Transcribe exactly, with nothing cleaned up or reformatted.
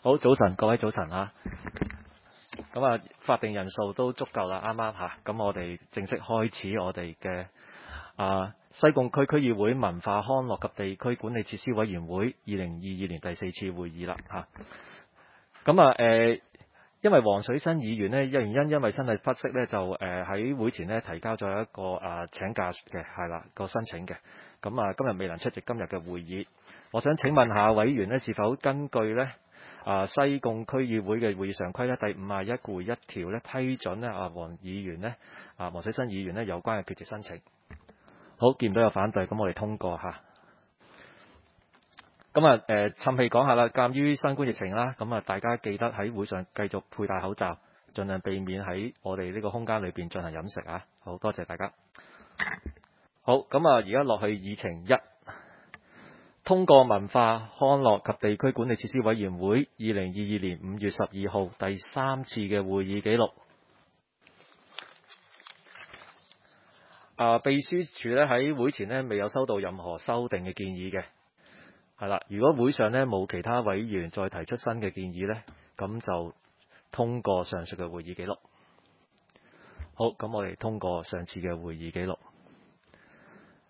好，早晨，各位早晨啊！咁啊，法定人數都足夠啦，啱啱吓。咁我哋正式開始我哋嘅啊西貢區區議會文化康樂及地區管理設施委員會二零二二年第四次會議啦吓。咁啊誒，因為黃水新議員呢，原因因為身體不適呢，就誒喺會前呢提交咗一個啊請假嘅係啦個申請嘅。咁啊今日未能出席今日嘅會議，我想請問下委員呢，是否根據呢？啊，西貢區議會嘅會議常規咧，第五十一條一條咧，批准咧啊黃議員咧啊黃水新議員咧有關嘅缺席申請。好，見唔到有反對，咁我哋通過嚇。咁啊誒，趁氣講下啦。鑑於新冠疫情啦，咁啊大家記得喺會上繼續佩戴口罩，盡量避免喺我哋呢個空間裏邊進行飲食啊。好多謝大家。好，咁啊而家落去議程一。通過文化康樂及地區管理設施委員會二零二二年五月十二號第三次嘅會議記錄。啊，秘書處咧喺會前咧未有收到任何修訂嘅建議嘅，係啦。如果會上咧冇其他委員再提出新嘅建議咧，咁就通過上述嘅會議記錄。好，咁我哋通過上次嘅會議記錄。